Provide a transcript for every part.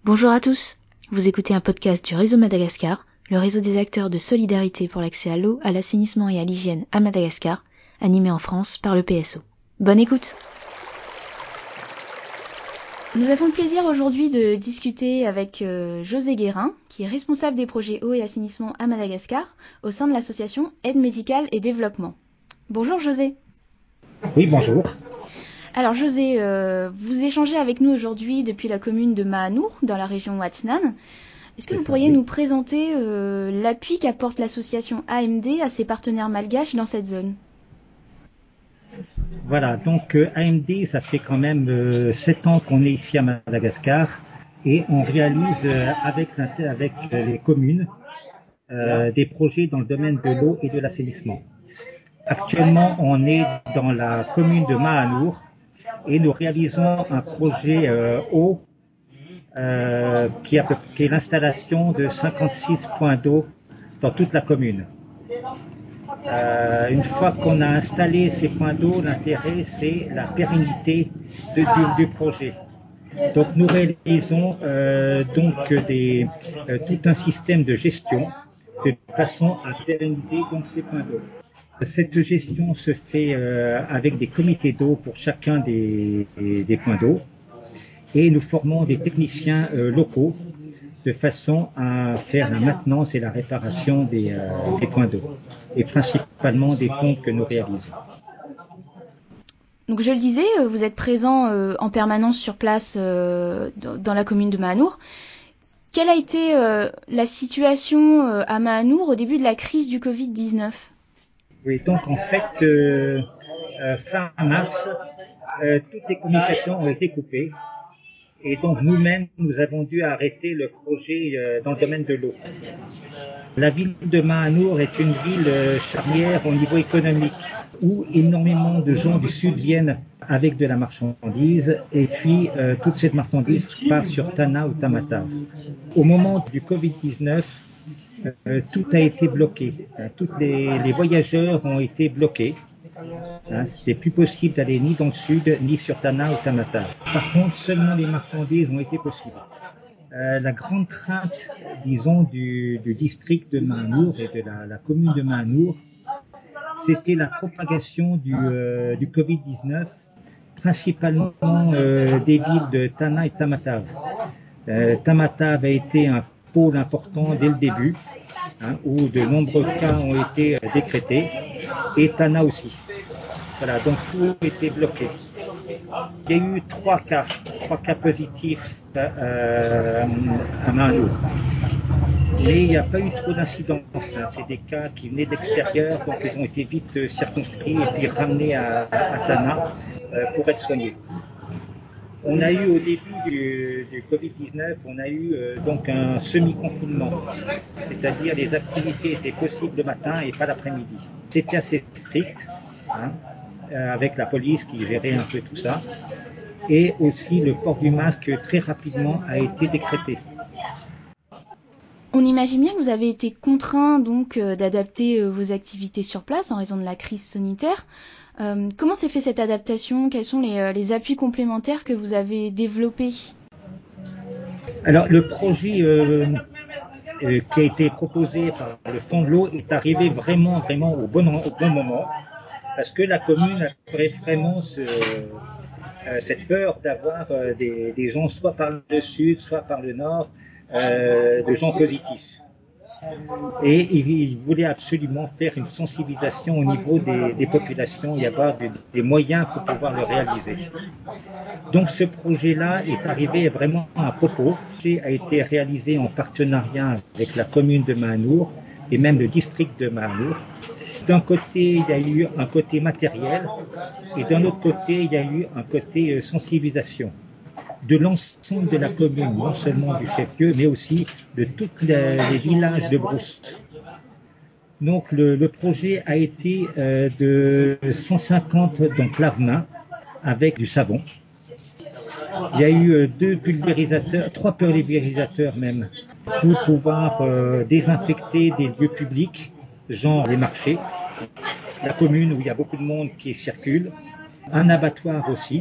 Bonjour à tous, vous écoutez un podcast du Réseau Madagascar, le réseau des acteurs de solidarité pour l'accès à l'eau, à l'assainissement et à l'hygiène à Madagascar, animé en France par le PSO. Bonne écoute! Nous avons le plaisir aujourd'hui de discuter avec José Guérin, qui est responsable des projets eau et assainissement à Madagascar, au sein de l'association Aide médicale et développement. Bonjour José. Oui, bonjour. Alors José, vous échangez avec nous aujourd'hui depuis la commune de Mahanour, dans la région Ouattinane. Est-ce que vous pourriez nous présenter l'appui qu'apporte l'association AMD à ses partenaires malgaches dans cette zone? Voilà, donc AMD, ça fait quand même 7 ans qu'on est ici à Madagascar et on réalise avec les communes des projets dans le domaine de l'eau et de l'assainissement. Actuellement, on est dans la commune de Mahanour et nous réalisons un projet eau qui est l'installation de 56 points d'eau dans toute la commune. Une fois qu'on a installé ces points d'eau, l'intérêt c'est la pérennité du projet. Donc nous réalisons tout un système de gestion de façon à pérenniser donc ces points d'eau. Cette gestion se fait avec des comités d'eau pour chacun des points d'eau et nous formons des techniciens locaux de façon à faire la maintenance et la réparation des points d'eau, et principalement des pompes que nous réalisons. Donc je le disais, vous êtes présent en permanence sur place dans la commune de Mahanour. Quelle a été la situation à Mahanour au début de la crise du Covid-19 ? Oui, donc en fait, fin mars, toutes les communications ont été coupées. Et donc nous-mêmes, nous avons dû arrêter le projet dans le domaine de l'eau. La ville de Mahanour est une ville charnière au niveau économique, où énormément de gens du sud viennent avec de la marchandise, et puis toute cette marchandise part sur Tana ou Tamatave. Au moment du Covid-19, tout a été bloqué. Tous les voyageurs ont été bloqués. C'était plus possible d'aller ni dans le sud, ni sur Tana ou Tamatave. Par contre, seulement les marchandises ont été possibles. La grande crainte, disons, du district de Mahanour et de la commune de Mahanour, c'était la propagation du Covid-19, principalement des villes de Tana et Tamatave. Tamatave a été un pôle important dès le début, où de nombreux cas ont été décrétés, et Tana aussi. Voilà, donc tout était bloqué. Il y a eu trois cas positifs à Mahanour. Mais il n'y a pas eu trop d'incidence. C'est des cas qui venaient d'extérieur, donc ils ont été vite circonscrits et puis ramenés à Tana pour être soignés. On a eu au début du Covid-19, on a eu donc un semi-confinement, c'est-à-dire les activités étaient possibles le matin et pas l'après-midi. C'était assez strict, avec la police qui gérait un peu tout ça, et aussi le port du masque très rapidement a été décrété. On imagine bien que vous avez été contraint donc d'adapter vos activités sur place en raison de la crise sanitaire. Comment s'est fait cette adaptation ? Quels sont les appuis complémentaires que vous avez développés ? Alors le projet qui a été proposé par le Fonds de l'eau est arrivé vraiment au bon moment, parce que la commune avait vraiment cette peur d'avoir des gens soit par le sud, soit par le nord, de gens positifs. Et il voulait absolument faire une sensibilisation au niveau des populations et avoir des moyens pour pouvoir le réaliser. Donc ce projet-là est arrivé vraiment à propos. Le projet a été réalisé en partenariat avec la commune de Mahanour et même le district de Mahanour. D'un côté, il y a eu un côté matériel et d'un autre côté, il y a eu un côté sensibilisation de l'ensemble de la commune, non seulement du chef-lieu, mais aussi de tous les villages de Brousse. Donc le projet a été de 150 lavemains avec du savon. Il y a eu trois pulvérisateurs même, pour pouvoir désinfecter des lieux publics, genre les marchés, la commune où il y a beaucoup de monde qui circule, un abattoir aussi.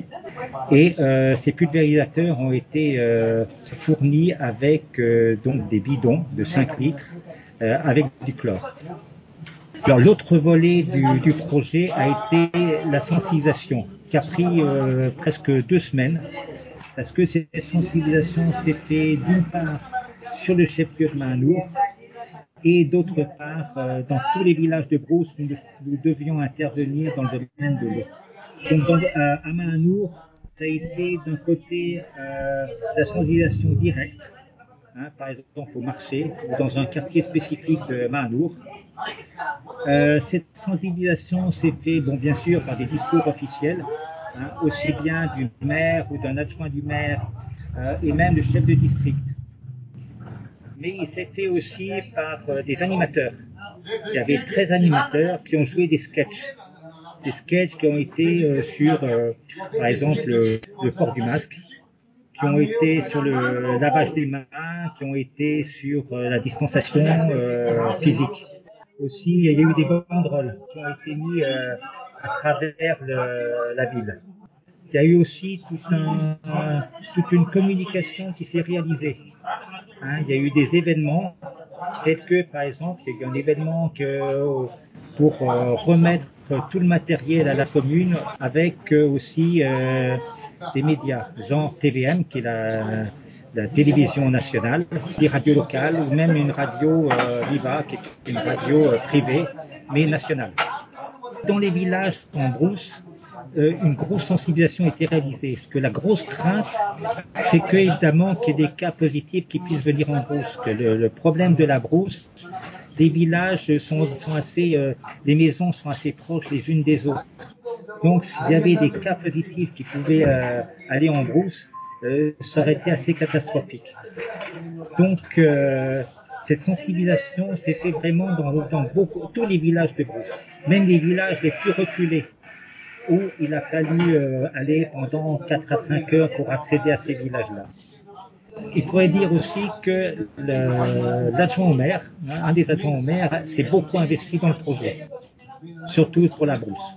Et ces pulvérisateurs ont été fournis avec donc des bidons de 5 litres avec du chlore. Alors l'autre volet du projet a été la sensibilisation, qui a pris presque 2 semaines, parce que cette sensibilisation s'est faite d'une part sur le chef-lieu de Mahanour, et d'autre part, dans tous les villages de Brousse, nous devions intervenir dans le domaine de l'eau. Donc à Mahanour, ça a été d'un côté la sensibilisation directe, par exemple au marché ou dans un quartier spécifique de Mahanour. Cette sensibilisation s'est faite, bien sûr, par des discours officiels, aussi bien du maire ou d'un adjoint du maire et même du chef de district. Mais il s'est fait aussi par des animateurs. Il y avait 13 animateurs qui ont joué des sketchs. Des sketchs qui ont été sur, par exemple, le port du masque, qui ont été sur le lavage des mains, qui ont été sur la distanciation physique. Aussi, il y a eu des banderoles qui ont été mises à travers la ville. Il y a eu aussi toute une communication qui s'est réalisée. Il y a eu des événements, tels que, par exemple, il y a eu un événement pour remettre tout le matériel à la commune, avec aussi des médias, genre TVM, qui est la télévision nationale, des radios locales, ou même une radio Viva, qui est une radio privée, mais nationale. Dans les villages en brousse, une grosse sensibilisation a été réalisée. Parce que la grosse crainte, c'est que, évidemment, qu'il y ait des cas positifs qui puissent venir en brousse. Que le problème de la brousse, les villages sont assez, les maisons sont assez proches les unes des autres. Donc, s'il y avait des cas positifs qui pouvaient aller en brousse, ça aurait été assez catastrophique. Donc, cette sensibilisation s'est faite vraiment dans tous les villages de brousse, même les villages les plus reculés, où il a fallu aller pendant 4 à 5 heures pour accéder à ces villages-là. Il faudrait dire aussi que l'adjoint au maire, un des adjoints au maire, s'est beaucoup investi dans le projet, surtout pour la brousse.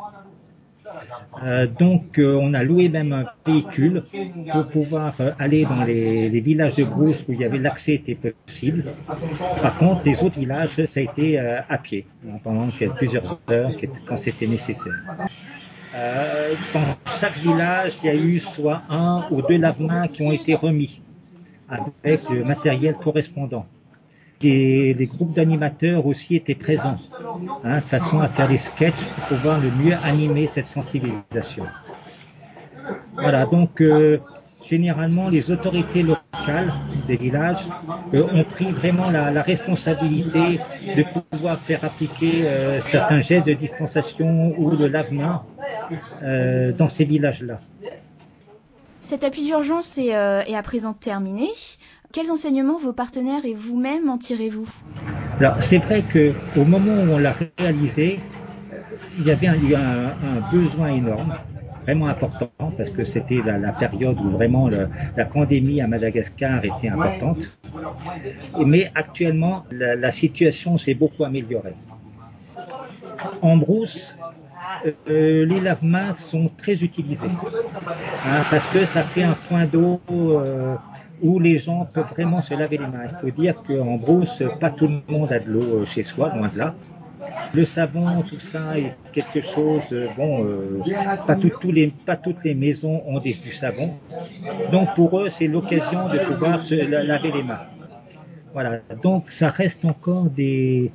Donc on a loué même un véhicule pour pouvoir aller dans les villages de brousse où l'accès était possible. Par contre, les autres villages, ça a été à pied, pendant plusieurs heures quand c'était nécessaire. Dans chaque village, il y a eu soit 1 ou 2 lave-mains qui ont été remis avec le matériel correspondant. Les groupes d'animateurs aussi étaient présents, de façon à faire des sketchs pour pouvoir le mieux animer cette sensibilisation. Voilà, donc généralement les autorités locales des villages ont pris vraiment la responsabilité de pouvoir faire appliquer certains gestes de distanciation ou de lave-mains dans ces villages-là. Cet appui d'urgence est à présent terminé. Quels enseignements vos partenaires et vous-même en tirez-vous ? Alors, c'est vrai qu'au moment où on l'a réalisé, il y avait un besoin énorme, vraiment important, parce que c'était la période où vraiment la pandémie à Madagascar était importante. Mais actuellement, la situation s'est beaucoup améliorée. En brousse, les lave-mains sont très utilisés, parce que ça fait un point d'eau où les gens peuvent vraiment se laver les mains. Il faut dire qu'en brousse, pas tout le monde a de l'eau chez soi, loin de là. Le savon, tout ça est quelque chose, pas toutes les maisons ont du savon. Donc pour eux, c'est l'occasion de pouvoir se laver les mains. Voilà, donc ça reste encore du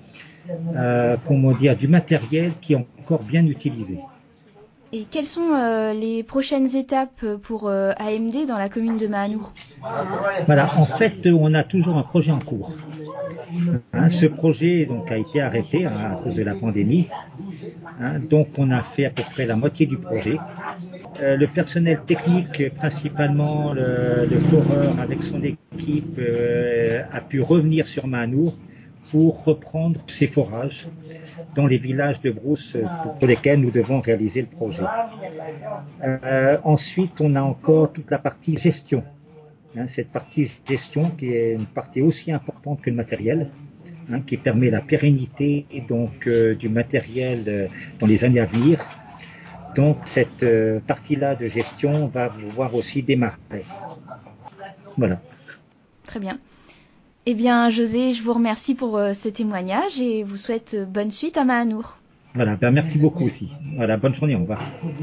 matériel qui est encore bien utilisé. Et quelles sont les prochaines étapes pour AMD dans la commune de Mahanour ? Voilà, en fait, on a toujours un projet en cours. Ce projet a été arrêté à cause de la pandémie. Donc on a fait à peu près la moitié du projet. Le personnel technique, principalement le foreur avec son équipe, a pu revenir sur Mahanour pour reprendre ses forages dans les villages de brousse pour lesquels nous devons réaliser le projet. Ensuite, on a encore toute la partie gestion. Cette partie gestion qui est une partie aussi importante que le matériel, qui permet la pérennité du matériel dans les années à venir. Donc cette partie-là de gestion va pouvoir aussi démarrer. Voilà. Très bien. Eh bien, José, je vous remercie pour ce témoignage et vous souhaite bonne suite à Mahanour. Voilà, merci beaucoup aussi. Voilà, bonne journée, au revoir.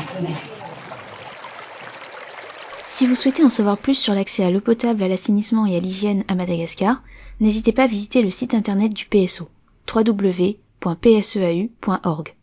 Si vous souhaitez en savoir plus sur l'accès à l'eau potable, à l'assainissement et à l'hygiène à Madagascar, n'hésitez pas à visiter le site internet du PSO, www.pseau.org.